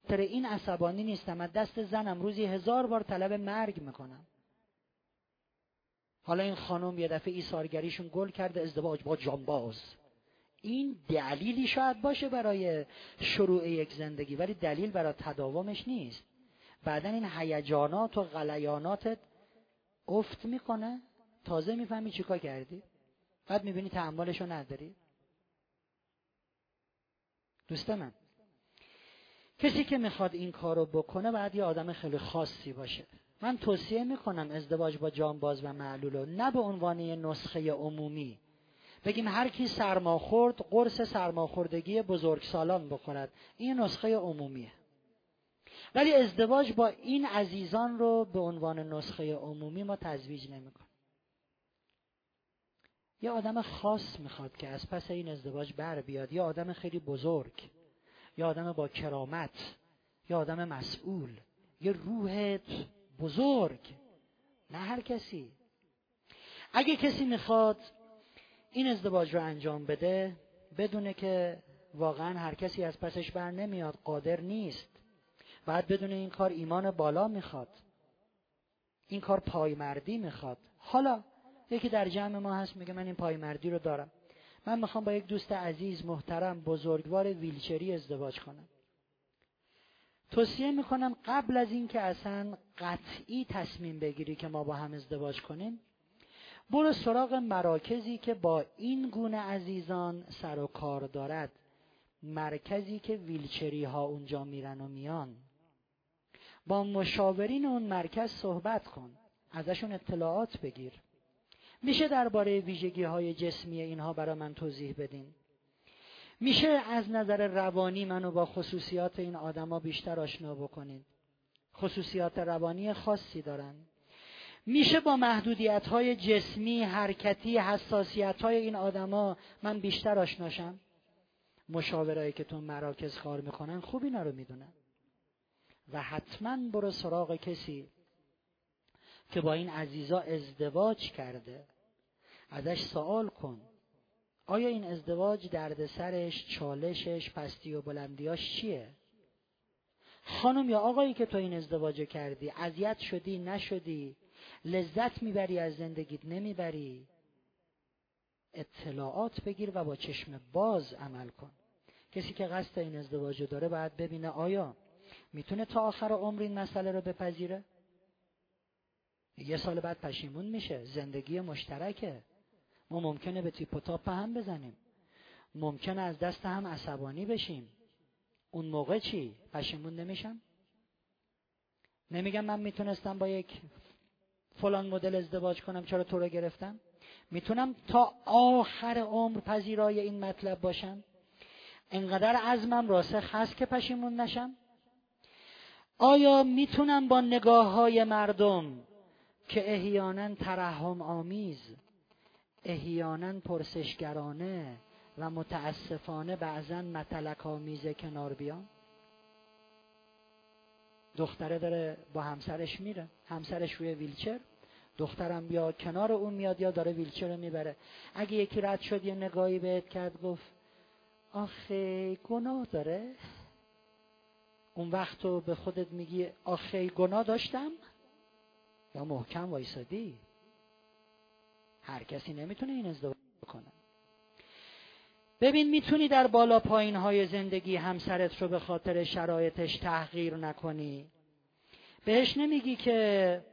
خاطر این عصبانی نیستم، از دست زنم روزی 1000 بار طلب مرگ میکنم. حالا این خانم یه دفعه ایثارگریشون گل کرده، ازدواج با جانباز. این دلیلی شاید باشه برای شروع یک زندگی، ولی دلیل برای تداومش نیست. بعدن این هیجانات و غلیاناتت افت میکنه، تازه میفهمی چیکار کردی، بعد میبینی تحملشو نداری. دوست من، کسی که میخواد این کارو بکنه باید یه آدم خیلی خاصی باشه. من توصیه میکنم ازدواج با جانباز و معلولو نه به عنوان یه نسخه عمومی بگیم هر کی سرما خورد قرص سرماخوردگی بزرگسالان بخورد، این نسخه عمومیه. ولی ازدواج با این عزیزان رو به عنوان نسخه عمومی ما تزویج نمیکنیم. یه آدم خاص میخواد که از پس این ازدواج بر بیاد، یه آدم خیلی بزرگ، یه آدم با کرامت، یه آدم مسئول، یه روح بزرگ، نه هر کسی. اگه کسی میخواد این ازدواج رو انجام بده بدونه که واقعا هر کسی از پسش بر نمیاد، قادر نیست، باید بدونه این کار ایمان بالا میخواد، این کار پایمردی میخواد. حالا یکی در جمع ما هست میگه من این پایمردی رو دارم، من میخوام با یک دوست عزیز محترم بزرگوار ویلچری ازدواج کنم. توصیه میکنم قبل از این که اصلا قطعی تصمیم بگیری که ما با هم ازدواج کنیم، برو سراغ مراکزی که با این گونه عزیزان سر و کار دارد، مرکزی که ویلچری ها اونجا میرن و میان. با مشاورین اون مرکز صحبت کن، ازشون اطلاعات بگیر. میشه درباره ویژگی های جسمی اینها برای من توضیح بدین؟ میشه از نظر روانی منو با خصوصیات این آدما بیشتر آشنا بکنید؟ خصوصیات روانی خاصی دارن. میشه با محدودیت‌های جسمی، حرکتی، حساسیت‌های این آدما من بیشتر آشناشم؟ مشاورایی که تو مراکز کار میکنن خوب اینا رو میدونن. و حتما برو سراغ کسی که با این عزیزا ازدواج کرده، ازش سوال کن آیا این ازدواج دردسرش، چالشش، پستی و بلندیاش چیه؟ خانم یا آقایی که تو این ازدواج کردی، اذیت شدی نشدی؟ لذت میبری از زندگیت نمیبری؟ اطلاعات بگیر و با چشم باز عمل کن. کسی که قصد این ازدواج داره باید ببینه آیا میتونه تا آخر عمر این مسئله رو بپذیره؟ یه سال بعد پشیمون میشه، زندگی مشترکه، ما ممکنه به تیپ و تاپ هم بزنیم، ممکنه از دست هم عصبانی بشیم. اون موقع چی؟ پشیمون نمیشم؟ نمیگم من میتونستم با یک فلان مدل ازدواج کنم، چرا تو رو گرفتم؟ میتونم تا آخر عمر پذیرای این مطلب باشم؟ انقدر عزمم راسخ هست که پشیمون نشم؟ آیا میتونم با نگاه‌های مردم که احیانا ترحم آمیز، احیانا پرسشگرانه و متاسفانه بعضا متلک آمیز کنار بیام؟ دختره داره با همسرش میره، همسرش روی ویلچر، دخترم یا کنار اون میاد یا داره ویلچر رو میبره. اگه یکی رد شد یه نگاهی بهت کرد گفت آخه گناه داره، اون وقت تو به خودت میگی آخه گناه داشتم یا محکم وایسادی؟ هر کسی نمیتونه این ازدواج کنه. ببین میتونی در بالا پایین های زندگی همسرت رو به خاطر شرایطش تحقیر نکنی. بهش نمیگی که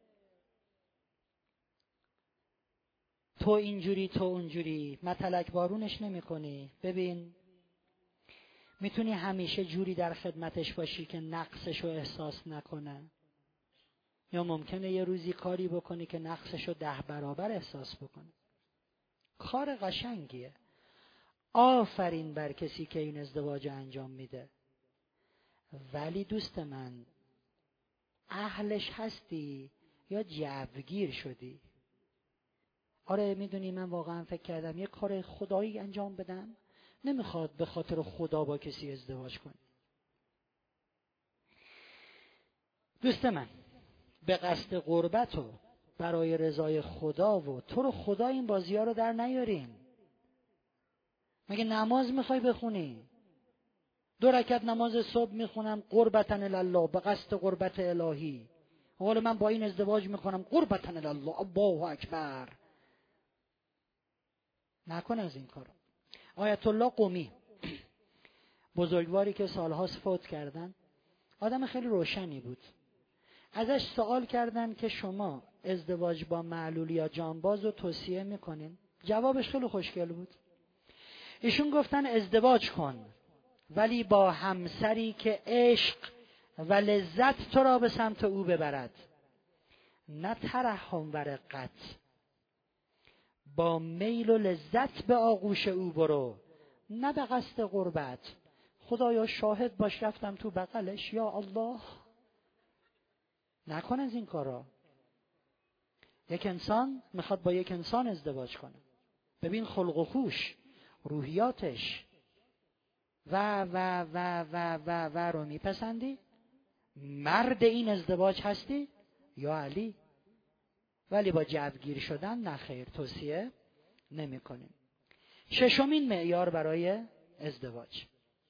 تو اینجوری تو اونجوری، متلک بارونش نمی کنی. ببین میتونی همیشه جوری در خدمتش باشی که نقصش رو احساس نکنه، یا ممکنه یه روزی کاری بکنی که نقصش رو 10 برابر احساس بکنه. کار قشنگیه. آفرین بر کسی که این ازدواج انجام میده. ولی دوست من، اهلش هستی یا جوگیر شدی؟ آره میدونی من واقعا فکر کردم یه کار خدایی انجام بدم، نمیخواد به خاطر خدا با کسی ازدواج کنی. دوست من، به قصد قربت و برای رضای خدا و تو رو خدا این بازی ها رو در نیارین. مگه نماز میخوای بخونی؟ 2 رکعت نماز صبح میخونم قربتاً الله، به قصد قربت الهی. حالا من با این ازدواج میکنم قربتاً الله، الله اکبر. نکن از این کارا. آیت الله قمی بزرگواری که سالهاست فوت کردن، آدم خیلی روشنی بود. ازش سوال کردن که شما ازدواج با معلول یا جانباز رو توصیه میکنین؟ جوابش خیلی خوشگل بود. ایشون گفتن ازدواج کن، ولی با همسری که عشق و لذت تو را به سمت او ببرد، نه ترحم و رقت. با میل و لذت به آغوش او برو، نه به قصد قربت. خدایا شاهد باش رفتم تو بغلش، یا الله. نکن از این کارا. یک انسان میخواد با یک انسان ازدواج کنه، ببین خلق و خوش، روحیاتش و و و و و و رو میپسندی؟ مرد این ازدواج هستی یا علی؟ ولی با جوگیر شدن نه خیر، توصیه نمی کنیم. 6مین معیار برای ازدواج.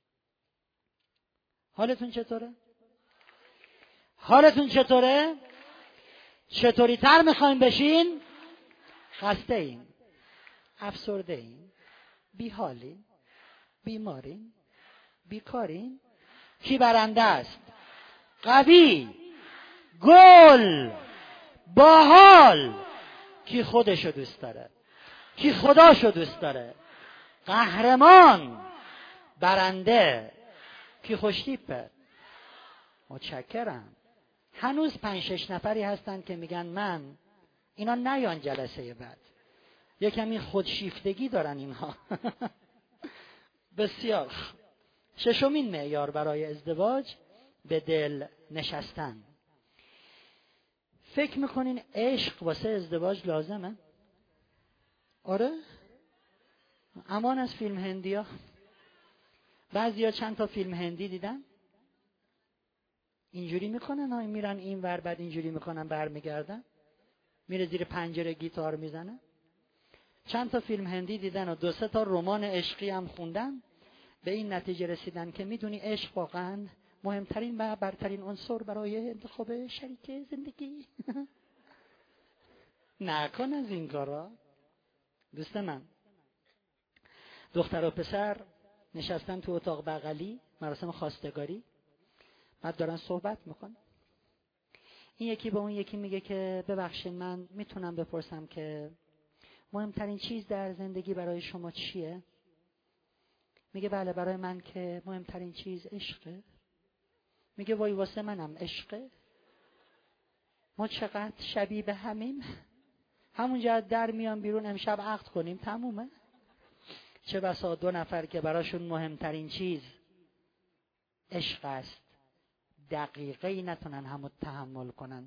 حالتون چطوره؟ حالتون چطوره؟ چطوری تر میخوایم بشین؟ خسته این، افسرده این، بیحالین، بیمارین، بیکارین؟ کی برنده است؟ قوی، گل، باحال. کی خودشو دوست داره، کی خداشو دوست داره، قهرمان، برنده، کی خوشتیپه. متشکرم. هنوز 5-6 نفری هستن که میگن من، اینا نیان جلسه بعد، یه کمی خودشیفتگی دارن اینها. بسیار. 6مین معیار برای ازدواج، به دل نشستن. فکر میکنین عشق واسه ازدواج لازمه؟ آره؟ امان از فیلم هندی ها. بعضی ها چند تا فیلم هندی دیدن اینجوری میکنن ها، میرن این ور، بعد اینجوری میکنن برمیگردن، میره زیر پنجره گیتار میزنه. چند تا فیلم هندی دیدن و 2-3 تا رمان عشقی هم خوندن، به این نتیجه رسیدن که میدونی عشق واقعا مهمترین و برترین عنصر برای انتخاب شریک زندگی. نکن از این کارا. دوست من، دختر و پسر نشستن تو اتاق بغلی، مراسم خواستگاری، بعد دارن صحبت میکنن. این یکی به اون یکی میگه که ببخشید من میتونم بپرسم که مهمترین چیز در زندگی برای شما چیه؟ میگه بله برای من که مهمترین چیز عشقه. میگه وای واسه منم عشقه. ما چقدر شبیه به همیم، همونجا در میان بیرون امشب عقد کنیم تمومه. چه بسا 2 نفر که براشون مهمترین چیز عشق است، دقیقه‌ای نتونن همو تحمل کنن.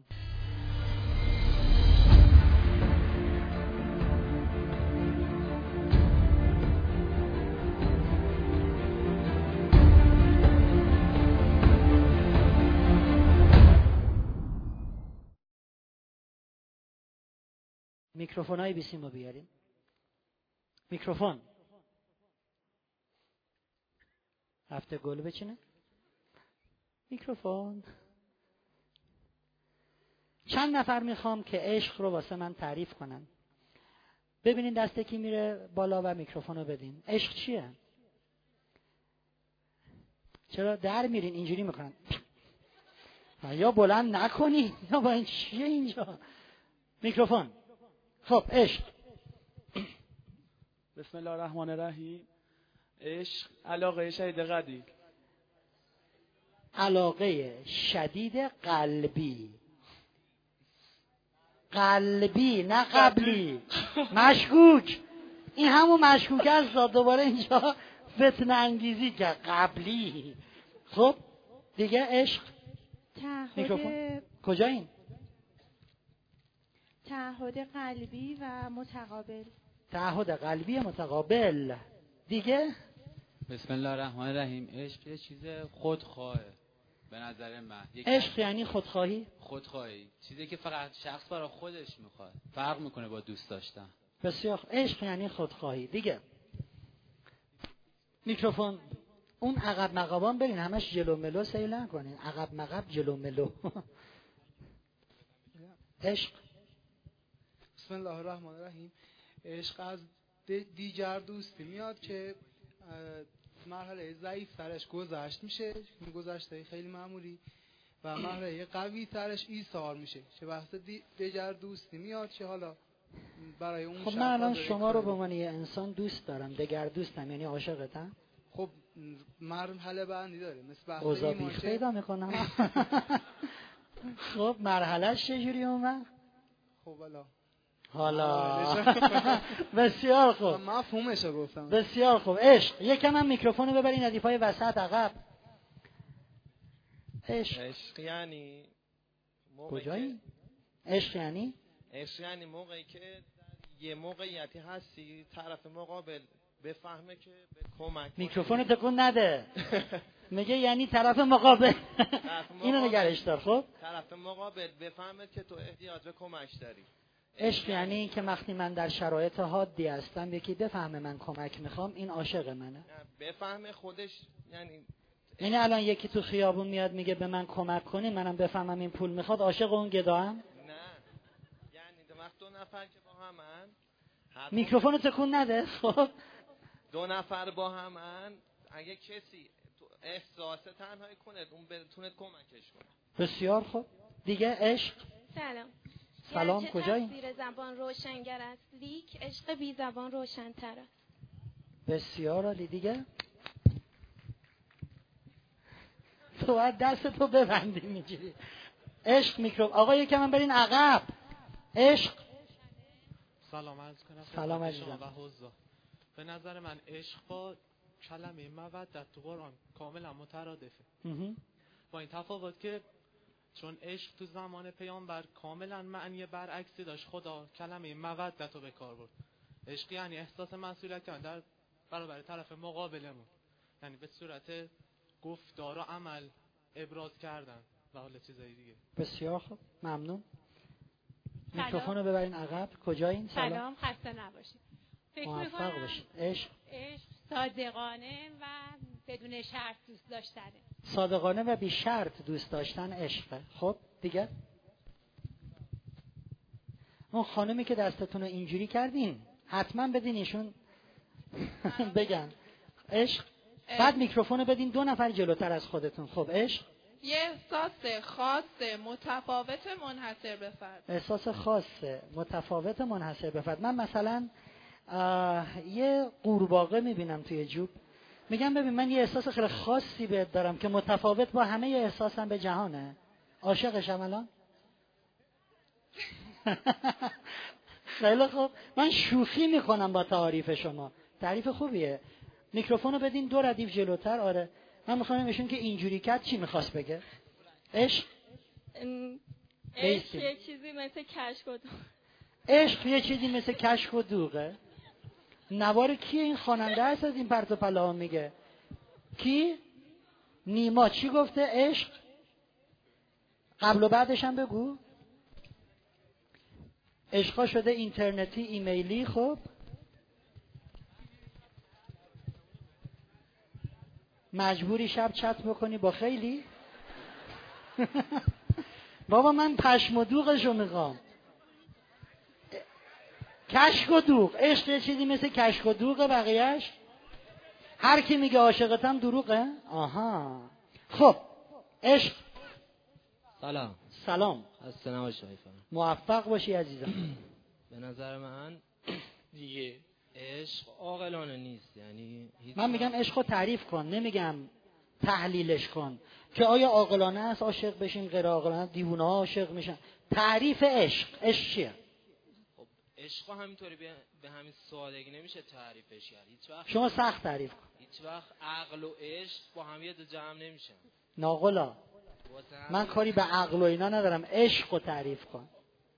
میکروفون های بیسیمو بیاریم. میکروفون هفته گل بچینه. میکروفون. چند نفر میخوام که عشق رو واسه من تعریف کنن. ببینین دسته کی میره بالا و میکروفون رو بدین. عشق چیه؟ چرا در میرین اینجوری میکنن؟ یا بلند نکنی یا با این چیه اینجا؟ میکروفون. خب عشق. بسم الله الرحمن الرحیم. عشق علاقه شدید قلبی. علاقه شدید قلبی. قلبی نه قبلی. مشکوک. این همون مشکوک است. دوباره اینجا فتنه انگیزی که قبلی. خب دیگه عشق. میکروفون. کجا این؟ تعهد قلبی و متقابل. تعهد قلبی متقابل. دیگه بسم الله الرحمن الرحیم. عشق یه چیز خودخواهه به نظر من. عشق یعنی خودخواهی؟ خودخواهی چیزی که فقط شخص برای خودش میخواد، فرق میکنه با دوست داشتن. بسیار. عشق یعنی خودخواهی. دیگه میکروفون. اون عقب مقابان برین، همش جلو ملو سیل نکنین، عقب مقب جلو ملو. عشق. بسم الله الرحمن الرحیم. عشق از دیگر دوستی میاد که مرحله ضعیف ترش گذشت میشه، گذشته خیلی معمولی، و مرحله قوی ترش ایثار میشه که وقت دیگر دوستی میاد که حالا برای اون. خب من الان شما رو به عنوان یه انسان دوست دارم، دگر دوستم، یعنی عاشقتم. خب مرحله بندی داره، مثل بحث اوضاع ایمان بیخ که پیدا میکنم. خب مرحلهش چجوری اومد؟ خب حالا بسیار خوب، مفهومش رو گفتم. بسیار خوب. عشق. یکم هم میکروفونو ببرین ردیفای وسط عقب. عشق یعنی کجایی؟ عشق یعنی؟ عشق یعنی موقعی که یه موقعیتی هستی طرف مقابل بفهمه که به کمک میکروفون تکون نده. میگه یعنی طرف مقابل. اینو نگرش دار. خب طرف مقابل بفهمه که تو احتیاج به کمک داری. عشق یعنی این که وقتی من در شرایط حادی هستم یکی بفهمه من کمک میخوام، این عاشق منه. بفهمه خودش، یعنی الان یکی تو خیابون میاد میگه به من کمک کنی، منم بفهمم این پول میخواد، عاشق اون گداام؟ نه، یعنی وقت دو نفر که با همن، میکروفون تکون نده. خب دو نفر با همن، اگه کسی تو احساس تنهایی کنه اون بتونه کمکش کنه. بسیار خوب. دیگه عشق. سلام. کجایی؟ تفسیر زبان روشنگر است، لیک عشق بی زبان روشن‌تر است. بسیار عالی. دیگه تو باید دستتو ببندی میگیری. عشق. میکروب. آقا یکم من برین عقب. عشق. سلام عرض کنم. سلام عزیزم. به نظر من عشق با کلمه مودت تو قرآن کاملا مترادفه، با این تفاوت که چون عشق تو زمان پیامبر کاملا معنی برعکسی داشت، خدا کلمه مودت رو به کار برد. عشق یعنی احساس مسئولیت در برابر طرف مقابلمون، یعنی به صورت گفتار و عمل ابراز کردن و حالا چیزایی دیگه. بسیار خوب، ممنون. میکروفون رو ببرین عقب. کجایین؟ سلام، خسته نباشید. موفق باشید. عشق صادقانه و بدون شرط دوست داشتنه. صادقانه و بی شرط دوست داشتن عشقه. خب دیگه اون خانمی که دستتون رو اینجوری کردین حتما بدین ایشون بگن. عشق. بعد میکروفون رو بدین دو نفر جلوتر از خودتون. خب عشق یه احساس خاص متفاوت منحصر به فرد. احساس خاص متفاوت منحصر به فرد. من مثلا یه قورباغه میبینم توی جوب، میگم ببین من یه احساس خیلی خاصی بهت دارم که متفاوت با همه احساسم به جهانه. عاشقشم الان. خیلی خوب، من شوخی میکنم با تعریف شما، تعریف خوبیه. میکروفونو بدین دو ردیف جلوتر. آره من میخوام ایشون که اینجوری کرد چی میخواست بگه. عشق. عشق یه چیزی مثل کشف و دوغ. عشق یه چیزی مثل کشف و دوغه. نوار کیه این خواننده هست از این پرت و پلا میگه؟ کی؟ نیما. چی گفته؟ عشق. قبل و بعدش هم بگو. عشقا شده اینترنتی، ایمیلی. خب مجبوری شب چت بکنی با خیلی. بابا من پشم و دوغشو میخوام. کشک و دوغ. عشق یه چیزی مثل کشک و دوغه. بقیهش هر کی میگه عاشقتم دروغه. آها خب عشق. سلام. سلام. خسته نباشی. موفق باشی عزیزم. به نظر من دیگه عشق عاقلانه نیست، یعنی من میگم عشقو تعریف کن، نمیگم تحلیلش کن که آیا عاقلانه است عاشق بشیم، غیر عاقلانه دیوونه ها عاشق میشن. تعریف عشق. عشق چیه؟ خب عشق همینطوری به همین سادگی نمیشه تعریفش کرد. هیچ وقت شما سخت تعریف کن. هیچ وقت عقل و عشق با هم یه جمع نمیشن. ناقلا من کاری به عقل و اینا ندارم، عشقو تعریف کن.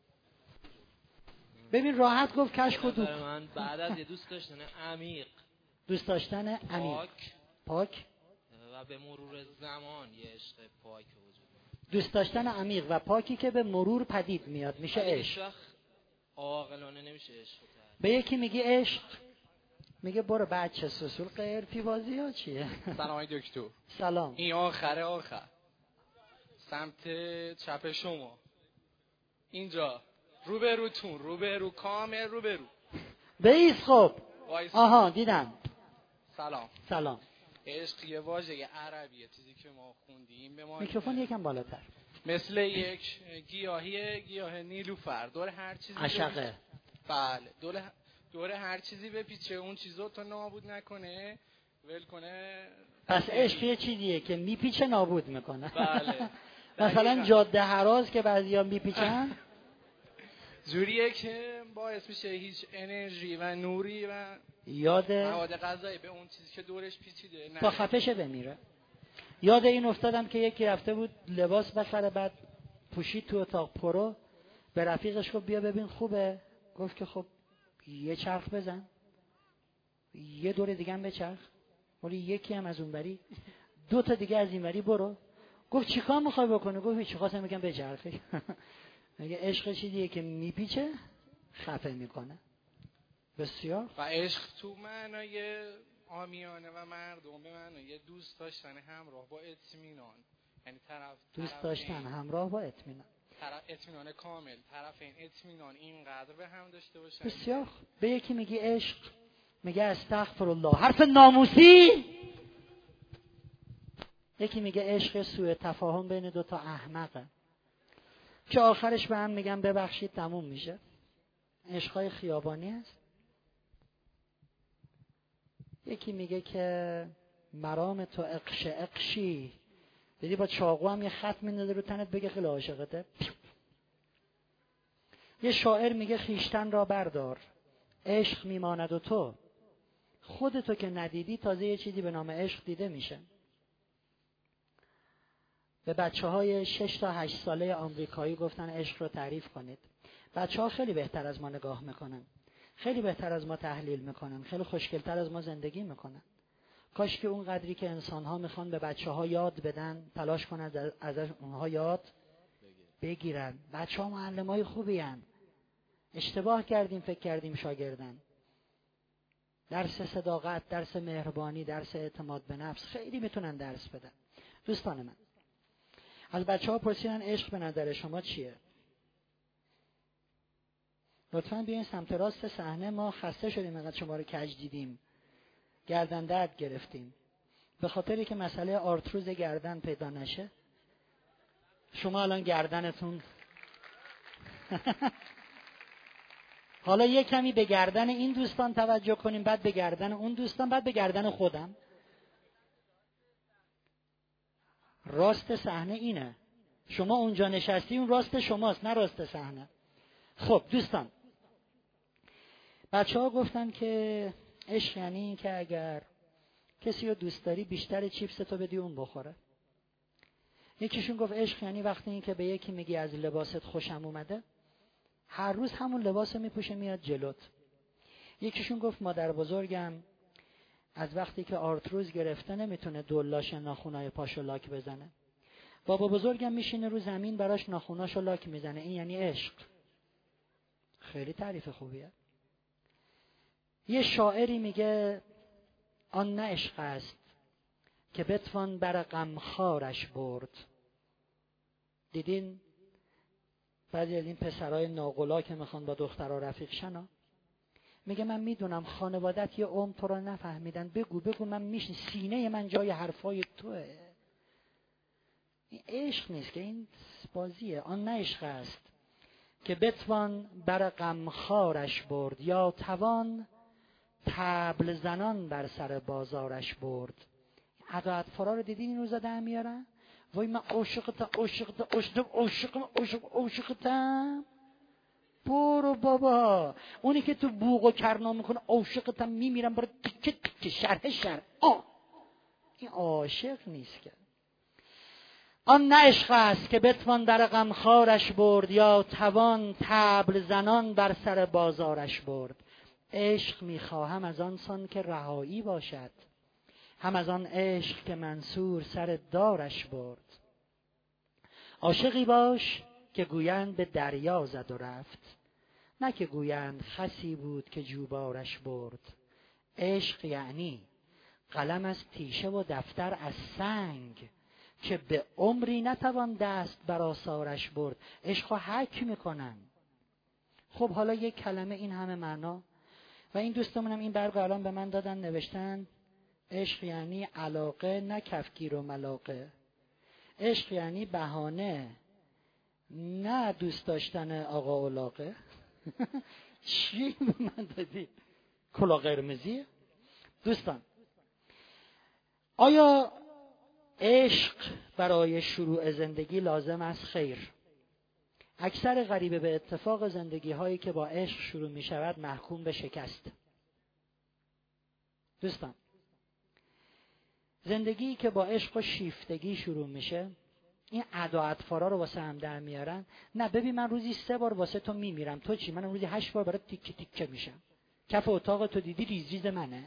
ببین راحت گفت کشک و دوغ. من بعد از یه دوست داشتن عمیق، دوست داشتن عمیق، پاک و به مرور زمان یه عشق پاک وجود. دوست داشتن عمیق و پاکی که به مرور پدید میاد میشه عشق. عاقلانه نمیشه عشق. به یکی میگی عشق، میگه برو بچه سوسول قرفی بازی ها چیه؟ سلام دکتر. سلام. این آخر سمت چپ شما اینجا روبرو کامل روبرو بیس. خب آها دیدم. سلام. عشق یه واژه عربیه، چیزی که ما خوندیم به ما میکروفون یکم بالاتر. مثل یک گیاه نیلوفر دور هر چیزی عشقه. بله دور هر چیزی بپیچه، اون چیزو تا نابود نکنه ول کنه. پس عشق یه چیزیه که میپیچه نابود میکنه. بله. مثلا جاده هراز که بعضیا میپیچن جوریه که باعث میشه هیچ انرژی و نوری و یاد مواد غذایی به اون چیزی که دورش پیچیده تا خفشه بمیره. یاد این افتادم که یکی رفته بود لباس بخره، بعد پوشید تو اتاق پرو، به رفیقش گفت بیا ببین خوبه، گفت که خب یه چرخ بزن، یه دور دیگه هم بچرخ، ولی یکی هم از اونوری، 2 تا دیگه از اینوری برو. گفت چیکار میخوای بکنی؟ گفت هیچ، خواستم میگم بچرخی. میگه عشق چیزیه که میپیچه خفه میکنه. بسیار. و عشق تو معنای عامیانه و مردم به معنای دوست داشتن همراه با اطمینان، یعنی دوست داشتن همراه با اطمینان، اطمینان کامل، طرفین اطمینان اینقدر به هم داشته باشن. بسیار. به یکی میگی عشق، میگه استغفرالله، حرف ناموسی. یکی میگه عشق سوء تفاهم بین 2 تا احمقه که آخرش به هم میگن ببخشید تموم میشه. عشقای خیابانی هست. یکی میگه که مرام تو اقشی، دیدی با چاقو هم یه خط میندازه رو تنت بگه خیلی عاشقته. یه شاعر میگه خیشتن را بردار، عشق میماند و تو خودتو که ندیدی تازه یه چیزی به نام عشق دیده میشه. به بچه‌های 6 تا 8 ساله آمریکایی گفتن عشق رو تعریف کنید. بچه‌ها خیلی بهتر از ما نگاه میکنن، خیلی بهتر از ما تحلیل میکنن، خیلی خوشگلتر از ما زندگی میکنن. کاش که اون قدری که انسان‌ها میخوان به بچه‌ها یاد بدن تلاش کنن از اونها یاد بگیرن. بچه‌ها معلمای خوبی هن. اشتباه کردیم فکر کردیم شاگردن. درس صداقت، درس مهربانی، درس اعتماد به نفس خیلی میتونن درس بدن. دوستان من، از بچه‌ها پرسیدن عشق به نظر شما چیه؟ لطفاً بیاین سمت راست صحنه. ما خسته شدیم اینقدر شما رو کج دیدیم، گردن درد گرفتیم به خاطری که مسئله آرتروز گردن پیدا نشه. شما الان گردنتون حالا یه کمی به گردن این دوستان توجه کنیم، بعد به گردن اون دوستان، بعد به گردن خودم. راست صحنه اینه، شما اونجا نشستی، اون راست شماست نه راست صحنه. خب دوستان، بچه‌ها گفتن که عشق یعنی این که اگر کسی رو دوست داری بیشتر چیپس تو بدی اون بخوره. یکیشون گفت عشق یعنی وقتی این که به یکی میگی از لباست خوشم اومده، هر روز همون لباس رو میپوشه میاد جلوت. یکیشون گفت مادر بزرگم از وقتی که آرتروز گرفته نمیتونه دولاش ناخونای پاشو لاک بزنه. بابا بزرگم میشینه رو زمین براش ناخوناشو لاک میزنه. این یعنی عشق. خیلی تعریف خوبیه. یه شاعری میگه آن نه عشق است که بتوان بر غمخوارش برد. دیدین بعضی از این پسرای ناقلا که میخوان با دخترها رفیق شنا، میگه من میدونم خانوادت یه عمر تو رو نفهمیدن، بگو من میشن، سینه من جای حرفای توه. این عشق نیست که، این بازیه. آن نه عشق است که بتوان بر غمخوارش برد، یا توان طبل زنان بر سر بازارش برد. ادا اطفالا رو دیدین این روزا در میارن؟ وای من عاشقتم. برو بابا، اونی که تو بوق و کرنا میکنه عاشقتم میمیرم، برو تیکه شرح این عاشق نیست که. آن نه عشق است که بتوان در غمخوارش برد، یا توان طبل زنان بر سر بازارش برد. عشق میخواهم از آن سان که رهایی باشد، هم از آن عشق که منصور سر دارش برد. عاشقی باش که گویند به دریا زد و رفت، نه که گویند خسی بود که جوبارش برد. عشق یعنی قلم از تیشه و دفتر از سنگ که به عمری نتوان دست بر آثارش برد. عشق رو حک میکنن. خب حالا یک کلمه این همه معنا. و این دوستمونم این برگو الان به من دادن، نوشتن عشق یعنی علاقه نه کفگیر و ملاقه. عشق یعنی بهانه نه دوست داشتن آقا اولاقه. چی به من دادی؟ کلا قرمزیه؟ دوستان، آیا عشق برای شروع زندگی لازم است؟ خیر. اکثر غریبه به اتفاق زندگی هایی که با عشق شروع می شود محکوم به شکست. دوستان، زندگی که با عشق و شیفتگی شروع میشه، این ادا اطفارا رو واسه هم در میارن. نه ببین من روزی 3 بار واسه تو میمیرم، تو چی؟ من روزی 8 بار برات تیکه تیکه میشم. کف اتاق تو دیدی ریز ریز منه.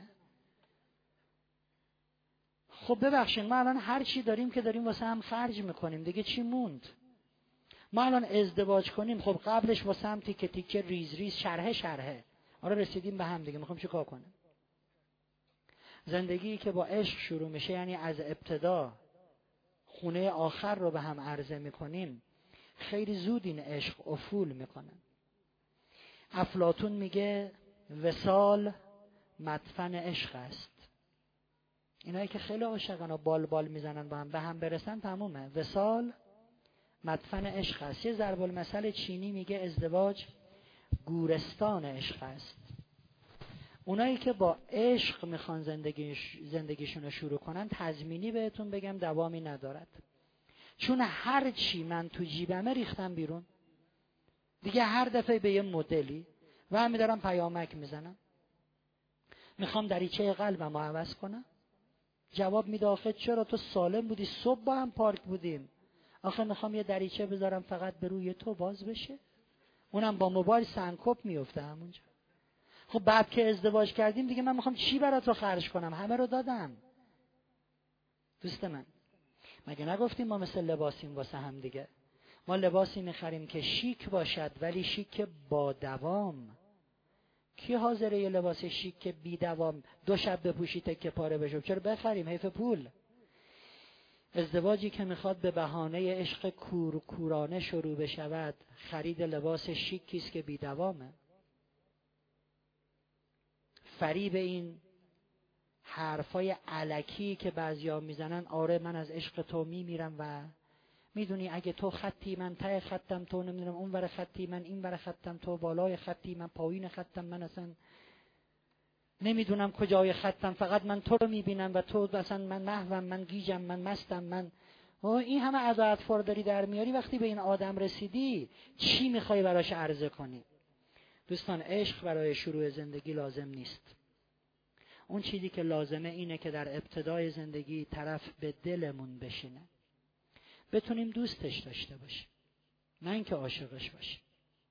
خب ببخشید ما الان هر چی داریم که داریم واسه هم خرج میکنیم دیگه، چی موند؟ ما الان ازدواج کنیم، خب قبلش واسه هم تیکه تیکه ریز ریز شرحه. آره رسیدیم به هم دیگه، میخوام چیکار کنیم؟ زندگی که با عشق شروع میشه یعنی از ابتدا خونه آخر رو به هم عرضه میکنیم. خیلی زود این عشق افول میکنه. افلاطون میگه وصال مدفن عشق است. اینایی که خیلی عاشقن و بال میزنن با هم به هم برسن تمومه. وصال مدفن عشق است. یه ضرب المثل چینی میگه ازدواج گورستان عشق است. اونایی که با عشق میخوان زندگیشون رو شروع کنن، تضمینی بهتون بگم دوامی ندارد. چون هر چی من تو جیبمه ریختم بیرون دیگه، هر دفعه به یه مدلی و همی دارم پیامک میزنم میخوام دریچه قلبم رو عوض کنم. جواب میده آخه چرا تو سالم بودی، صبح با هم پارک بودیم، آخه میخوام یه دریچه بذارم فقط به روی تو باز بشه، اونم با موبایل سنکوب میفته همونجا. خب بعد که ازدواج کردیم دیگه من میخوام چی برات رو خرج کنم؟ همه رو دادم. دوست من، مگه نگفتیم ما مثل لباسیم واسه هم دیگه؟ ما لباسی میخریم که شیک باشد ولی شیک با دوام. کی حاضره یه لباس شیک که بی دوام 2 شب بپوشی تکه پاره بشه؟ چرا بخریم؟ حیف پول. ازدواجی که میخواد به بهانه عشق کورانه شروع بشود، خرید لباس شیکی است که بی دوامه. فریب این حرفای الکی که بعضیا میزنن، آره من از عشق تو میمیرم و میدونی اگه تو خطی من ته خطم، تو نمیدونم اون ور خطی من این ور خطم، تو بالای خطی من پایین خطم، من اصلا نمیدونم کجای خطم، فقط من تو رو میبینم و تو اصلا من محوم، من گیجم، من مستم، من این همه اطفار داری در میاری. وقتی به این آدم رسیدی چی میخوای براش عرضه کنی؟ دوستان، عشق برای شروع زندگی لازم نیست. اون چیزی که لازمه اینه که در ابتدای زندگی طرف به دلمون بشینه، بتونیم دوستش داشته باشیم، نه اینکه عاشقش باشیم.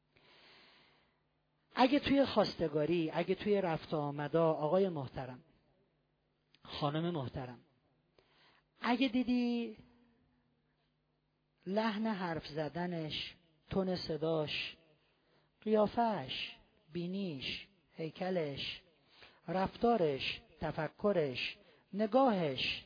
اگه توی خواستگاری، اگه توی رفت آمدا، آقای محترم، خانم محترم، اگه دیدی لحن حرف زدنش، تون صداش، قیافش، بینیش، هیکلش، رفتارش، تفکرش، نگاهش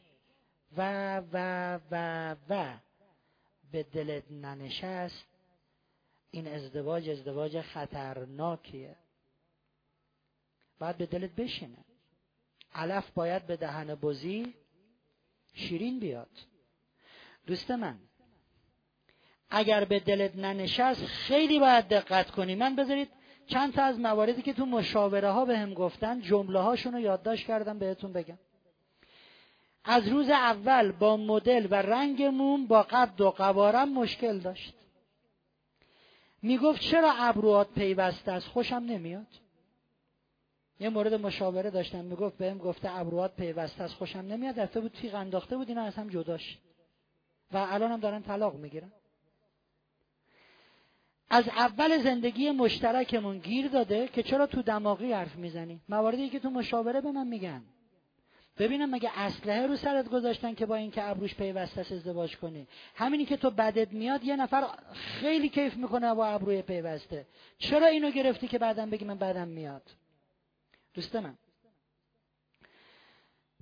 و به دلت ننشست، این ازدواج خطرناکیه. باید به دلت بشینه. علف باید به دهن بزی شیرین بیاد. دوست من، اگر به دلت ننشست خیلی باید دقت کنی. من بذارید چند تا از مواردی که تو مشاوره ها بهم گفتن، جمله هاشون رو یادداشت کردم بهتون بگم. از روز اول با مدل و رنگ موم با قد و قوارم مشکل داشت. میگفت چرا ابروات پیوسته است؟ خوشم نمیاد. یه مورد مشاوره داشتم، میگفت بهم گفته ابروات پیوسته است، خوشم نمیاد. رفته بود تیغ انداخته بود، اینا از هم جداش و الان هم دارن طلاق میگیرن. از اول زندگی مشترکمون گیر داده که چرا تو دماغی حرف میزنی. مواردی که تو مشاوره به من میگن، ببینم مگه اسلحه رو سرت گذاشتن که با این که ابروش پیوسته است ازدواج کنی؟ همینی که تو بدت میاد یه نفر خیلی کیف میکنه با ابروی پیوسته، چرا اینو گرفتی که بعدم بگی من بدم میاد؟ دوست من،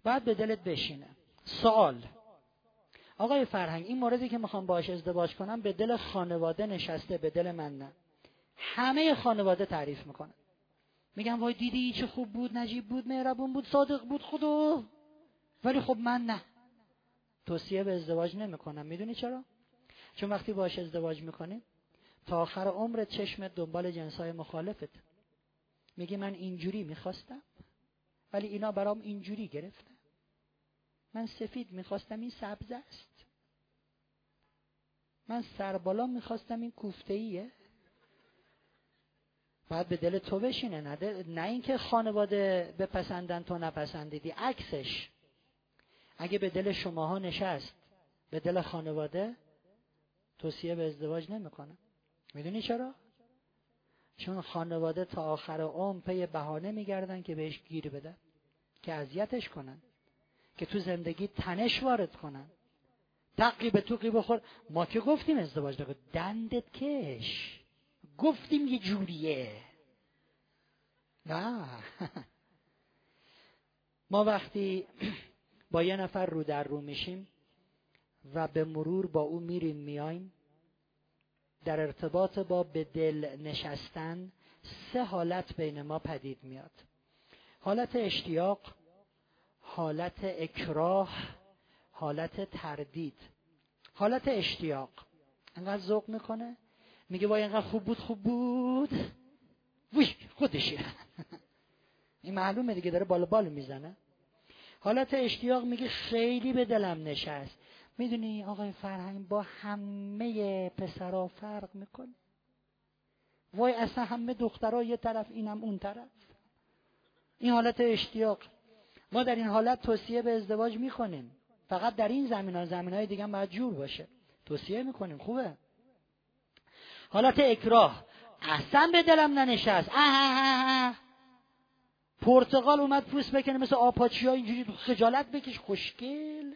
بعد به دلت بشینه. سوال: آقای فرهنگ، این موردی که میخوام باهاش ازدواج کنم به دل خانواده نشسته، به دل من نه. همه خانواده تعریف میکنن، میگن وای دیدی چه خوب بود، نجیب بود، مهربون بود، صادق بود خدا، ولی خب من نه. توصیه به ازدواج نمیکنم. میدونی چرا؟ چون وقتی باهاش ازدواج میکنی تا آخر عمرت چشمت دنبال جنسای مخالفت. میگی من اینجوری میخواستم ولی اینا برام اینجوری گرفتن. من سفید میخواستم این سبز است. من سربالا میخواستم این کوفته‌ایه. باید به دل تو بشینه، نه اینکه خانواده بپسندن تو نپسندیدی. عکسش اگه به دل شماها نشست، به دل خانواده توصیه به ازدواج نمیکنم. میدونی چرا؟ چون خانواده تا آخر عمر پی بهانه میگردن که بهش گیر بدن، که اذیتش کنن، که تو زندگی تنش وارد کنن، تقی به توقی بخور. ما که گفتیم ازدواج نکن، دندت کش، گفتیم یه جوریه. نه ما وقتی با یه نفر رو در رو میشیم و به مرور با او میریم میایم، در ارتباط با به دل نشستن 3 حالت بین ما پدید میاد: حالت اشتیاق، حالت اکراه، حالت تردید. حالت اشتیاق انقدر ذوق میکنه، میگه وای انقدر خوب بود وی خودشه این معلومه دیگه، داره بال میزنه. حالت اشتیاق میگه خیلی به دلم نشست. میدونی آقای فرهنگ با همه پسرها فرق میکنه. وای اصلا همه دخترها یه طرف، اینم اون طرف. این حالت اشتیاق. ما در این حالت توصیه به ازدواج میکنیم، فقط در این زمینهای دیگه هم باید جور باشه. توصیه میکنیم، خوبه. حالت اکراه: اصلا به دلم ننشست. پرتقال اومد پوست بکنه مثل آپاچی‌ها اینجوری خجالت بکش، خوشگل.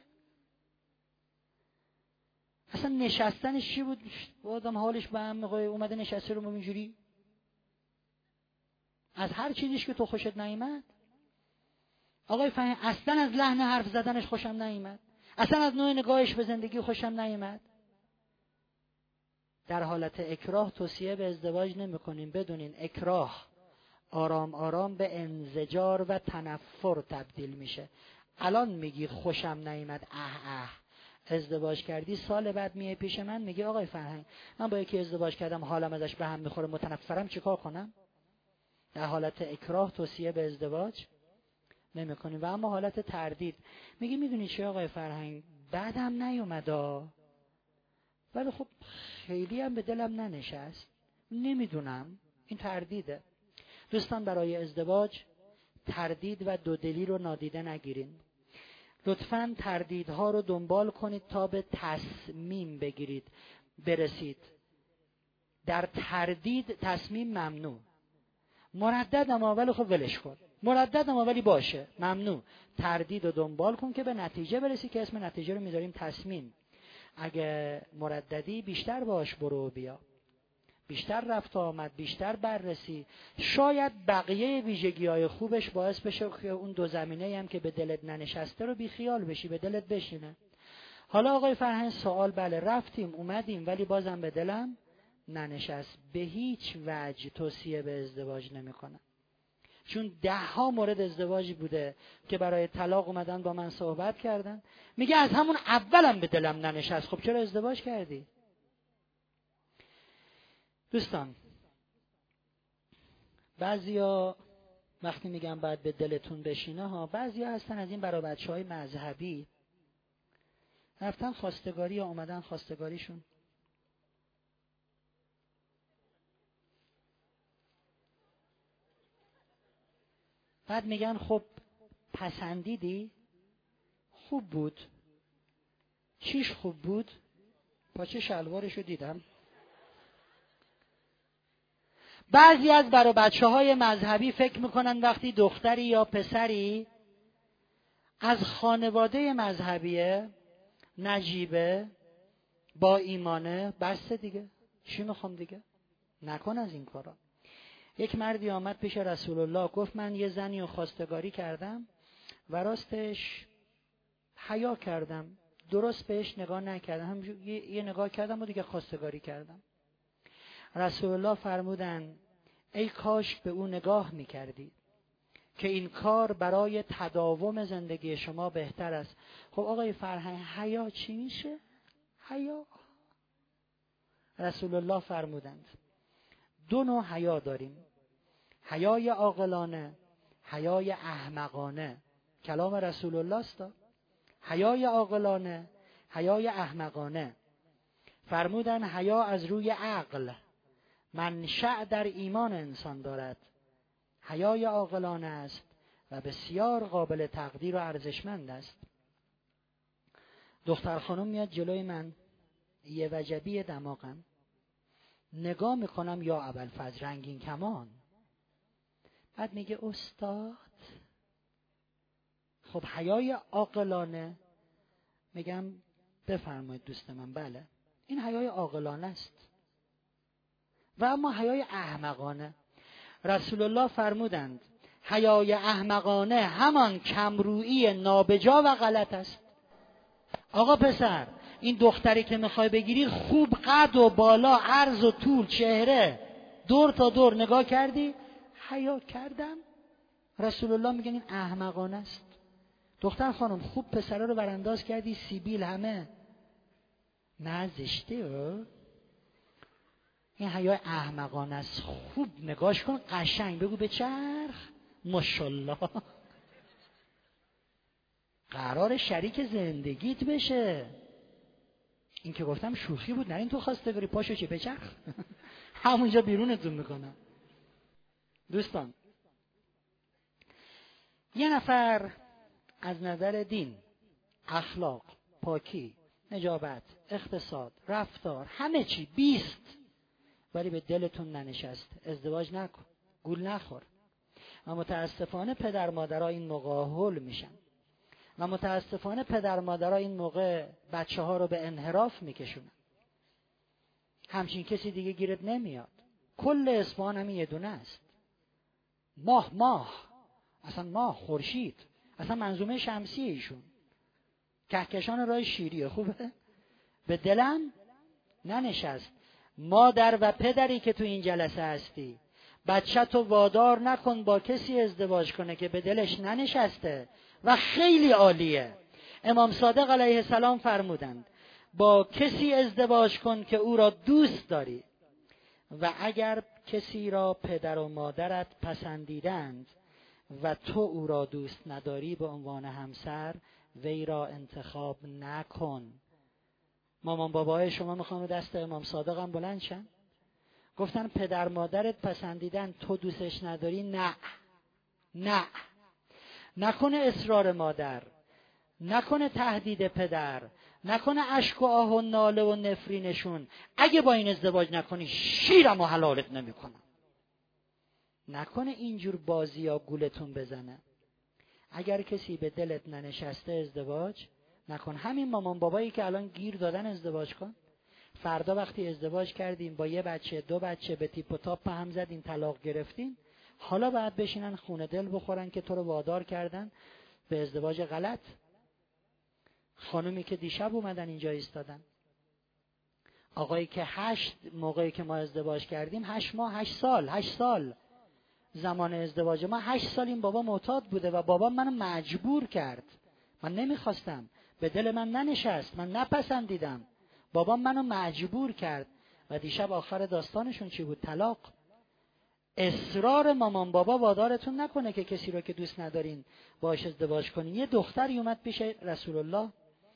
اصلا نشستنش چی بود؟ آدم حالش به هم میخوره، اومده نشسته رو اینجوری. از هر چیزیش که تو خوشت نیامد. آقای فهمی اصلا از لحن حرف زدنش خوشم نیامد، اصلا از نوع نگاهش به زندگی خوشم نیامد. در حالت اکراه توصیه به ازدواج نمی‌کنیم. بدونین اکراه آرام آرام به انزجار و تنفر تبدیل میشه. الان میگی خوشم نیامد، ازدواج کردی، سال بعد میای پیش من میگی آقای فرهنگ من با یکی ازدواج کردم، حالم ازش به هم میخوره، متنفرم، چیکار کنم؟ در حالت اکراه توصیه به ازدواج نمی‌کنیم. و اما حالت تردید میگی میدونی چه آقای فرهنگ بعدم نیومدا، ولی خب خیلی هم به دلم ننشست، نمیدونم. این تردیده. دوستان برای ازدواج تردید و دودلی رو نادیده نگیرین. لطفاً تردیدها رو دنبال کنید تا به تصمیم برسید. در تردید تصمیم ممنوع. مردد اما ولی خب ولش کن، مردد اما ولی باشه، ممنوع. تردید رو دنبال کن که به نتیجه برسی، که اسم نتیجه رو میذاریم تصمیم. اگه مرددی بیشتر باش برو و بیا، بیشتر رفت آمد، بیشتر بررسی. شاید بقیه ویژگی‌های خوبش باعث بشه که اون 2 زمینه هم که به دلت ننشسته رو بی خیال بشی، به دلت بشینه. حالا آقای فرهنگ سوال: بله رفتیم اومدیم ولی بازم به دلم ننشست. به هیچ وجه توصیه به ازدواج نمی‌کنم. چون 10 مورد ازدواجی بوده که برای طلاق اومدن با من صحبت کردن، میگه از همون اولم به دلم ننشست. خب چرا ازدواج کردی؟ دوستان بعضیا وقتی میگن باید به دلتون بشینه ها، بعضیا هستن از این برای بچهای مذهبی رفتن خواستگاری یا اومدن خواستگاریشون بعد میگن خب پسندیدی؟ خوب بود. چیش خوب بود؟ پاچه شلوارشو دیدم. بعضی از برای بچه‌های مذهبی فکر میکنن وقتی دختری یا پسری از خانواده مذهبیه، نجیبه، با ایمانه، بس دیگه، چی میخوام دیگه؟ نکن از این کارا. یک مردی آمد پیش رسول الله گفت من یه زنی رو خواستگاری کردم و راستش حیا کردم، درست بهش نگاه نکردم، هم یه نگاه کردم و دیگه خواستگاری کردم. رسول الله فرمودن ای کاش به او نگاه میکردید که این کار برای تداوم زندگی شما بهتر است. خب آقای فرهنگ، حیا چی میشه؟ حیا، رسول الله فرمودند 2 نوع حیا داریم، حیای عاقلانه، حیای احمقانه. کلام رسول الله است. حیای عاقلانه، حیای احمقانه. فرمودن حیا از روی عقل منشأ در ایمان انسان دارد. حیای عاقلانه است و بسیار قابل تقدیر و ارزشمند است. دختر خانم میاد جلوی من، یه وجبی دماغم، نگاه میکنم یا ابوالفضل رنگین کمان، بعد میگه استاد. خب حیای عاقلانه، میگم بفرمایید دوست من، بله این حیای عاقلانه است. و اما حیای احمقانه، رسول الله فرمودند حیای احمقانه همان کمرویی نابجا و غلط است. آقا پسر، این دختری که میخوای بگیری خوب قد و بالا، عرض و طول، چهره، دور تا دور نگاه کردی؟ حیا کردم. رسول الله میگن این احمقانه است. دختر خانم خوب پسره رو برانداز کردی، سیبیل همه، نه زشته. این حیای احمقانه است. خوب نگاش کن، قشنگ بگو به چرخ ماشاءالله، قرار شریک زندگیت بشه. این که گفتم شوخی بود، نرین تو خواستگاری، پاشو چه بچرخ همونجا بیرونتون میکنم. دوستان، یه نفر از نظر دین، اخلاق، پاکی، نجابت، اقتصاد، رفتار، همه چی 20، ولی به دلتون ننشست، ازدواج نکن، گول نخور. و متاسفانه پدر مادرها این موقع هول میشن و متاسفانه پدر مادرها این موقع بچه ها رو به انحراف میکشونن. همچین کسی دیگه گیرت نمیاد. کل اصفهان همین یه دونه است. ماه اصلا ماه، خورشید، اصلا منظومه شمسی ایشون، کهکشان راه شیریه. خوبه؟ به دلم ننشست. مادر و پدری که تو این جلسه هستی، بچه تو وادار نکن با کسی ازدواج کنه که به دلش ننشسته. و خیلی عالیه، امام صادق علیه السلام فرمودند با کسی ازدواج کن که او را دوست داری. و اگر کسی را پدر و مادرت پسندیدند و تو او را دوست نداری، به عنوان همسر وی را انتخاب نکن. مامان بابای شما میخوان دست امام صادق هم بلند شن؟ گفتن پدر مادرت پسندیدن، تو دوستش نداری، نه. نکنه اصرار مادر، نکنه تهدید پدر، نکنه اشک و آه و ناله و نفرینشون. اگه با این ازدواج نکنی شیرم و حلالت نمیکنم. نکنه اینجور بازی یا گولتون بزنه. اگر کسی به دلت ننشسته ازدواج نکن. همین مامان بابایی که الان گیر دادن ازدواج کن، فردا وقتی ازدواج کردیم با 1 بچه 2 بچه به تیپ و تاپ هم زدین، طلاق گرفتین، حالا باید بشینن خونه دل بخورن که تو رو وادار کردن به ازدواج غلط. خانومی که دیشب اومدن اینجا ایستادن، آقایی که موقعی که ما ازدواج کردیم 8 ماه 8 سال زمان ازدواج ما 8 سال این بابا معتاد بوده و بابا منو مجبور کرد. من نمیخواستم، به دل من ننشست، من نپسندیدم، بابا منو مجبور کرد. و دیشب آخر داستانشون چی بود؟ طلاق. اصرار مامان بابا وادارتون نکنه که کسی رو که دوست ندارین باهاش ازدواج کنین. یه دختری اومد پیش رسول الله،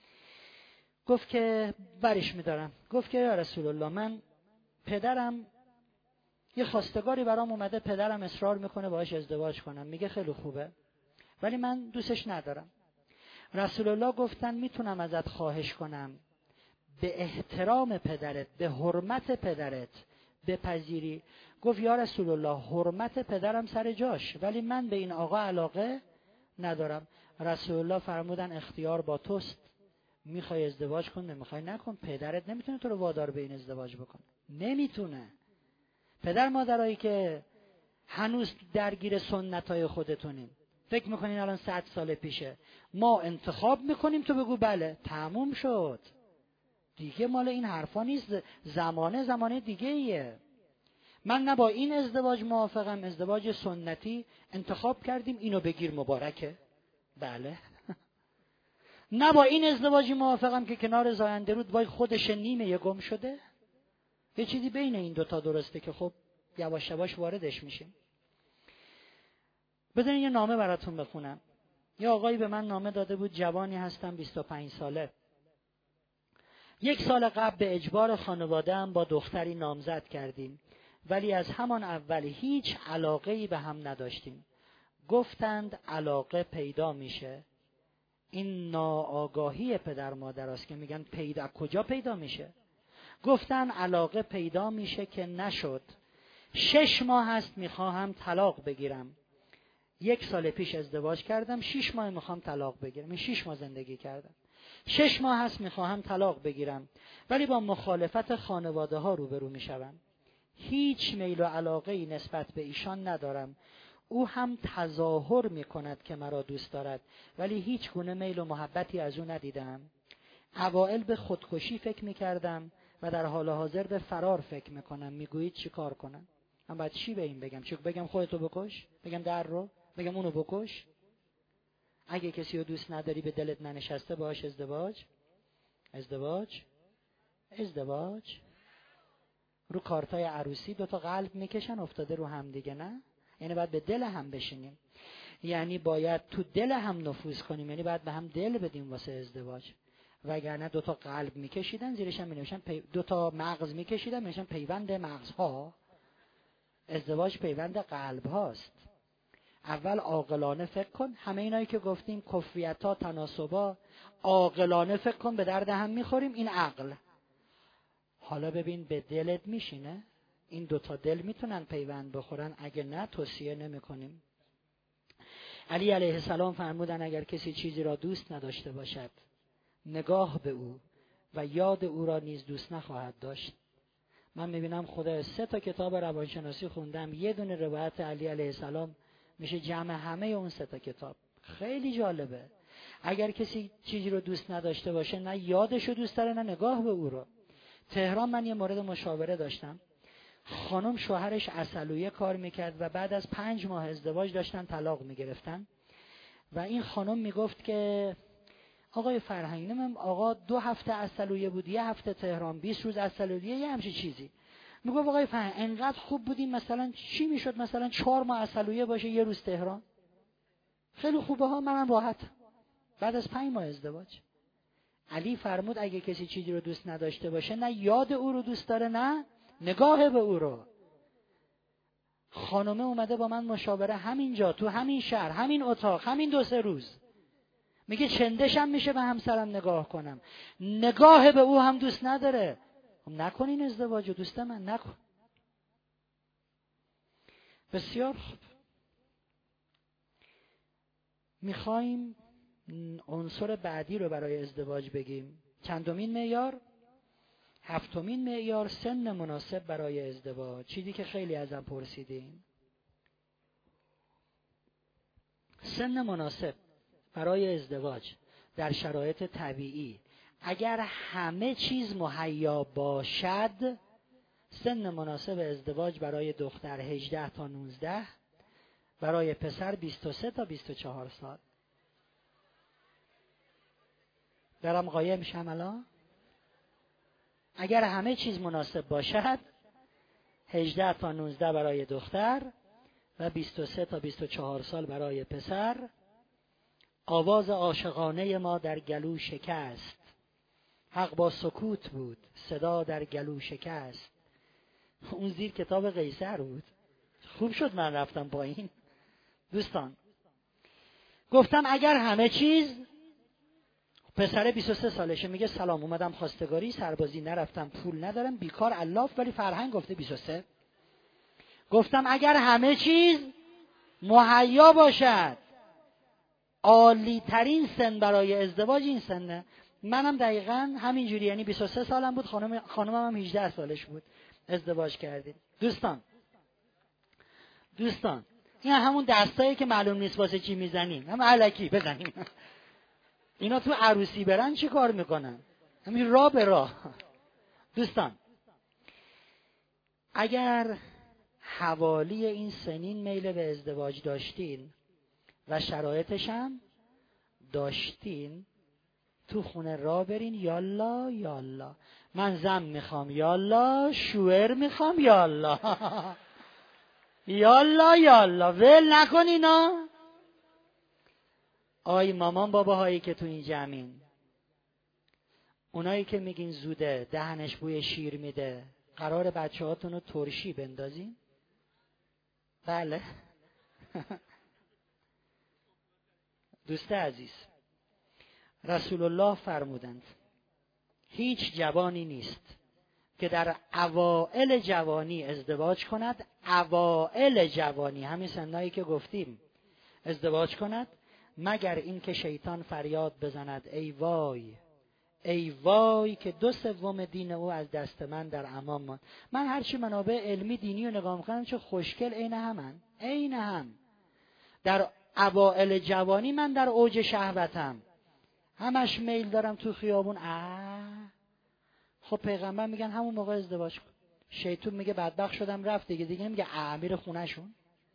گفت که برش میدارم، گفت که یا رسول الله، من پدرم یه خواستگاری برام اومده، پدرم اصرار میکنه باهاش ازدواج کنم. میگه خیلی خوبه ولی من دوستش ندارم. رسول الله گفتن میتونم ازت خواهش کنم به احترام پدرت، به حرمت پدرت بپذیری؟ گفت یا رسول الله، حرمت پدرم سر جاش ولی من به این آقا علاقه ندارم. رسول الله فرمودن اختیار با توست، میخوای ازدواج کن، نمیخوای نکن. پدرت نمیتونه تو رو وادار به این ازدواج بکنه، نمیتونه. پدر مادرایی که هنوز درگیر سنتای خودتونین، فکر میکنین الان 100 سال پیشه. ما انتخاب میکنیم تو بگو بله، تموم شد دیگه. مال این حرفا نیست. زمانه دیگه ایه. من نه با این ازدواج موافقم، ازدواج سنتی انتخاب کردیم اینو بگیر مبارکه، بله. نه با این ازدواجی موافقم که کنار زاینده رود وای خودش نیمه گم شده. یه چیزی بین این دوتا درسته که خب یواش یواش واردش میشیم. بدونین یه نامه براتون بخونم. یه آقایی به من نامه داده بود، جوانی هستم 25 ساله. 1 سال قبل به اجبار خانواده‌ام با دختری نامزد کردیم، ولی از همان اول هیچ علاقه‌ای به هم نداشتیم. گفتند علاقه پیدا میشه. این ناآگاهی پدر مادر است که میگن پیدا کجا پیدا میشه. گفتن علاقه پیدا میشه که نشد. 6 ماه هست میخواهم طلاق بگیرم. 1 سال پیش ازدواج کردم، 6 ماه میخوام طلاق بگیرم. 6 ماه زندگی کردم. 6 ماه هست میخواهم طلاق بگیرم، ولی با مخالفت خانواده ها روبرو میشوم. هیچ میل و علاقه ای نسبت به ایشان ندارم. او هم تظاهر میکند که مرا دوست دارد، ولی هیچ گونه میل و محبتی از او ندیدم. اوائل به خودکشی فکر میکردم و در حال حاضر به فرار فکر میکنم. میگویید چی کار کنم؟ من باید چی به این بگم؟ چی بگم خودتو بکش؟ بگم در رو؟ بگم اونو بکش؟ اگه کسی رو دوست نداری به دلت ننشسته باش ازدواج رو کارتای عروسی 2 تا قلب میکشن افتاده رو هم دیگه، نه؟ یعنی باید به دل هم بشینیم، یعنی باید تو دل هم نفوذ کنیم، یعنی باید به هم دل بدیم واسه ازدواج. وگرنه 2 تا قلب میکشیدن زیرش هم مینوشن 2 تا مغز میکشیدن مینوشن پیوند مغزها. ازدواج پیوند قلب هاست. اول عاقلانه فکر کن. همه اینایی که گفتیم کفریت‌ها، تناسبا، عاقلانه فکر کن، به درد هم میخوریم. این عقل. حالا ببین به دلت میشینه؟ این 2 تا دل میتونن پیوند بخورن؟ اگه نه توصیه نمیکنیم. علی علیه السلام فرمودن اگر کسی چیزی را دوست نداشته باشد، نگاه به او و یاد او را نیز دوست نخواهد داشت. من میبینم خدا 3 تا کتاب روانشناسی خوندم، یه دونه روایت علی علیه السلام میشه جمع همه اون 3 تا کتاب. خیلی جالبه. اگر کسی چیزی رو دوست نداشته باشه، نه یادش رو دوست داره نه نگاه به او رو. تهران من یه مورد مشاوره داشتم. خانم شوهرش عسلویه کار میکرد و بعد از 5 ماه ازدواج داشتن طلاق میگرفتن و این خانم میگفت که آقای فرهنگ، من آقا 2 هفته عسلویه بود، 1 هفته تهران، 20 روز عسلویه، یه همچین چیزی. میگفت آقای فرهنگ انقدر خوب بودیم، مثلا چی میشد مثلا 4 ماه عسلویه باشه 1 روز تهران؟ خیلی خوبه ها، منم راحت. بعد از 5 ماه ازدواج علی فرمود اگه کسی چیزی رو دوست نداشته باشه، نه یاد او رو دوست داره نه نگاه به او رو. خانومه اومده با من مشاوره همینجا تو همین شهر، همین اتاق، همین 2-3 روز. میگه چندشم میشه به همسرم نگاه کنم، نگاه به او هم دوست نداره. نکنین ازدواجو دوست من، نکن. بسیار خوب. میخوایم عنصر بعدی رو برای ازدواج بگیم. چندمین معیار؟ 7مین معیار، سن مناسب برای ازدواج. چیزی که خیلی ازم پرسیدین. سن مناسب برای ازدواج در شرایط طبیعی، اگر همه چیز مهیا باشد، سن مناسب ازدواج برای دختر 18 تا 19، برای پسر 23 تا 24 سال. دارم قایم میشم الان؟ اگر همه چیز مناسب باشد 18 تا 19 برای دختر و 23 تا 24 سال برای پسر. آواز عاشقانه ما در گلو شکست، حق با سکوت بود، صدا در گلو شکست. اون زیر کتاب قیصر بود. خوب شد من رفتم پایین. دوستان گفتم اگر همه چیز، پسر 23 سالشه میگه سلام اومدم خواستگاری، سربازی نرفتم، پول ندارم، بیکار الاف، ولی فرهنگ گفته 23. گفتم اگر همه چیز مهیا باشد، عالی ترین سن برای ازدواج این سنه. منم دقیقاً همینجوری، یعنی 23 سالم بود، خانمم هم 18 سالش بود ازدواج کردیم. دوستان این همون دستایی که معلوم نیست واسه چی میزنیم، هم الکی بزنیم. اینا تو عروسی برن چی کار میکنن؟ همین راه به راه. دوستان، اگر حوالی این سنین میل به ازدواج داشتین و شرایطش هم داشتین، تو خونه راه برین یالا یالا، من زن میخوام یالا، شوهر میخوام یالا، یالا یالا، ول نکن اینا. آی مامان باباهایی که تو این جمعین، اونایی که میگین زوده دهنش بوی شیر میده، قرار بچه هاتون رو ترشی بندازین؟ بله. دوست عزیز، رسول الله فرمودند هیچ جوانی نیست که در اوائل جوانی ازدواج کند، اوائل جوانی، همین سنایی که گفتیم، ازدواج کند، مگر این که شیطان فریاد بزند ای وای ای وای که 2/3 دین او از دست من در امان ماند. من هرچی منابع علمی دینی رو نگاه میکنم چه خوشگل عین هم. در اوائل جوانی من در اوج شهوتم، همش میل دارم تو خیابون. خب پیغمبر میگن همون موقع ازدواج کن. شیطان میگه بدبخت شدم رفت دیگه میگه میره خونهشون.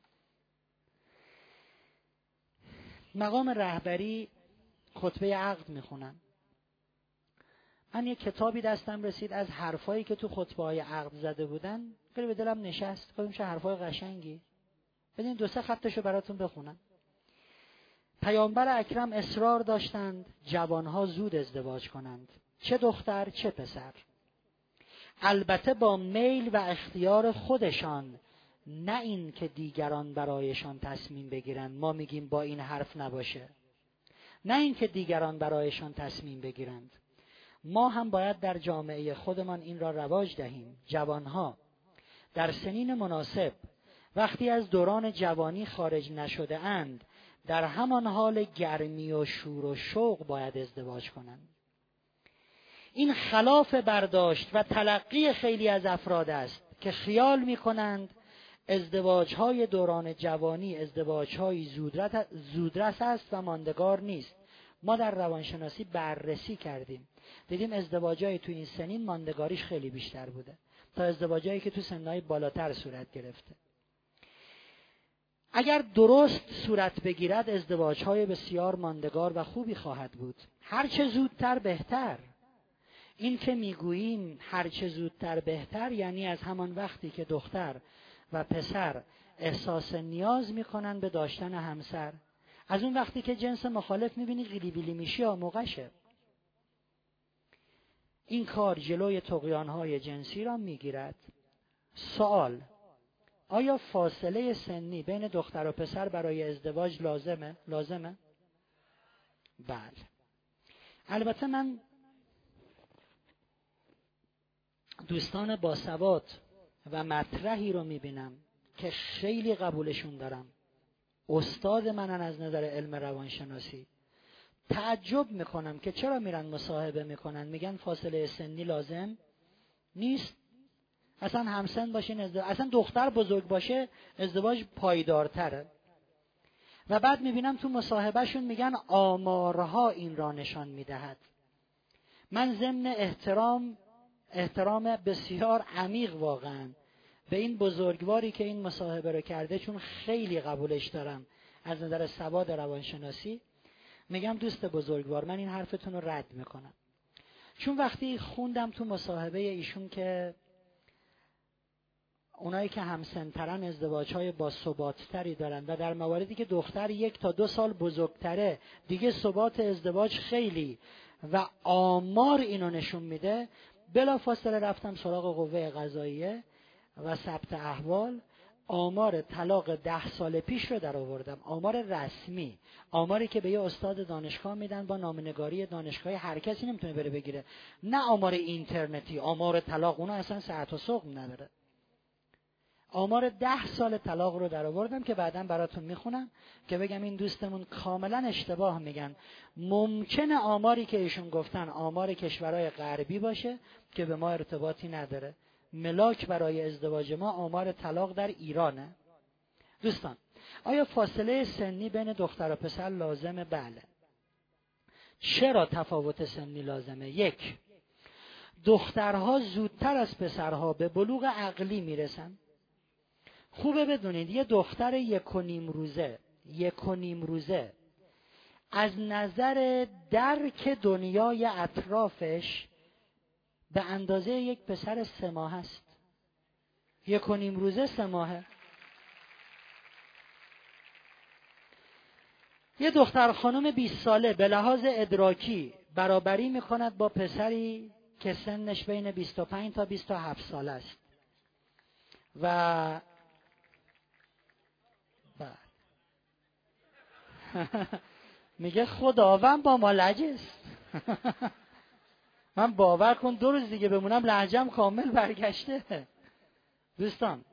مقام رهبری خطبه عقد میخونن. من یه کتابی دستم رسید از حرفایی که تو خطبه های عقد زده بودن، خیلی به دلم نشست. گفتم چه حرفای قشنگی، بدین 2-3 خطشو براتون بخونم. پیامبر اکرم اصرار داشتند جوانها زود ازدواج کنند، چه دختر چه پسر، البته با میل و اختیار خودشان، نه این که دیگران برایشان تصمیم بگیرند. ما میگیم با این حرف نباشه، نه این که دیگران برایشان تصمیم بگیرند. ما هم باید در جامعه خودمان این را رواج دهیم. جوانها در سنین مناسب وقتی از دوران جوانی خارج نشده اند، در همان حال گرمی و شور و شوق باید ازدواج کنند. این خلاف برداشت و تلقی خیلی از افراد است که خیال می‌کنند ازدواج‌های دوران جوانی ازدواج‌های زودرس است و ماندگار نیست. ما در روانشناسی بررسی کردیم، دیدیم ازدواج‌های تو این سنین ماندگاریش خیلی بیشتر بوده تا ازدواج‌هایی که تو سن‌های بالاتر صورت گرفته. اگر درست صورت بگیرد ازدواج‌های بسیار ماندگار و خوبی خواهد بود. هر چه زودتر بهتر. این که میگوییم هر چه زودتر بهتر یعنی از همان وقتی که دختر و پسر احساس نیاز میکنن به داشتن همسر. از اون وقتی که جنس مخالف میبینی قیلی بیلی میشی آموقشه. این کار جلوی طغیان‌های جنسی را میگیرد. سوال: آیا فاصله سنی بین دختر و پسر برای ازدواج لازمه؟ بله. البته من دوستان باسواد و مطرحی رو میبینم که خیلی قبولشون دارم، استاد منن از نظر علم روانشناسی. تعجب میکنم که چرا میرن مصاحبه میکنن، میگن فاصله سنی لازم نیست، اصلا همسن باشین اصلا دختر بزرگ باشه ازدواج پایدارتره. و بعد میبینم تو مصاحبهشون میگن آمارها این را نشان میدهد. من ضمن احترام بسیار عمیق واقعا به این بزرگواری که این مصاحبه رو کرده، چون خیلی قبولش دارم از نظر سواد روانشناسی، میگم دوست بزرگوار، من این حرفتون رو رد میکنم. چون وقتی خوندم تو مصاحبه ایشون که اونایی که همسن‌ترن ازدواج‌های با ثبات‌تری دارن و در مواردی که دختر 1 تا 2 سال بزرگتره دیگه ثبات ازدواج خیلی و آمار اینو نشون میده، بلافاصله رفتم سراغ قوه قضاییه و ثبت احوال. آمار طلاق 10 سال پیش رو در آوردم، آمار رسمی، آماری که به یه استاد دانشگاه میدن با نامنگاری دانشگاهی، هر کسی نمیتونه بره بگیره، نه آمار اینترنتی. آمار طلاق اونها اصلا ساعت و سقم نداره. آمار 10 سال طلاق رو در آوردم که بعداً براتون میخونم که بگم این دوستمون کاملا اشتباه میگن. ممکنه آماری که ایشون گفتن آمار کشورهای غربی باشه که به ما ارتباطی نداره. ملاک برای ازدواج ما آمار طلاق در ایرانه. دوستان آیا فاصله سنی بین دختر و پسر لازمه؟ بله. چرا تفاوت سنی لازمه؟ یک، دخترها زودتر از پسرها به بلوغ عقلی میرسن. خوبه بدونید یه دختر 1.5 روزه از نظر درک دنیای اطرافش به اندازه یک پسر 3 ماه است. 1.5 روزه 3 ماهه. یه دختر خانم 20 ساله به لحاظ ادراکی برابری میکند با پسری که سنش بین 25 تا 27 سال است و میگه خداوند با ما لجست. من باور کن 2 روز دیگه بمونم لهجه‌م کامل برگشته. دوستان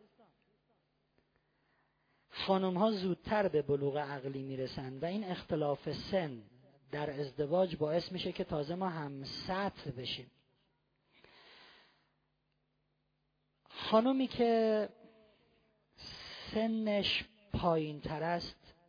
خانم ها زودتر به بلوغ عقلی میرسن و این اختلاف سن در ازدواج باعث میشه که تازه ما هم سطح بشیم. خانمی که سنش پایین تر است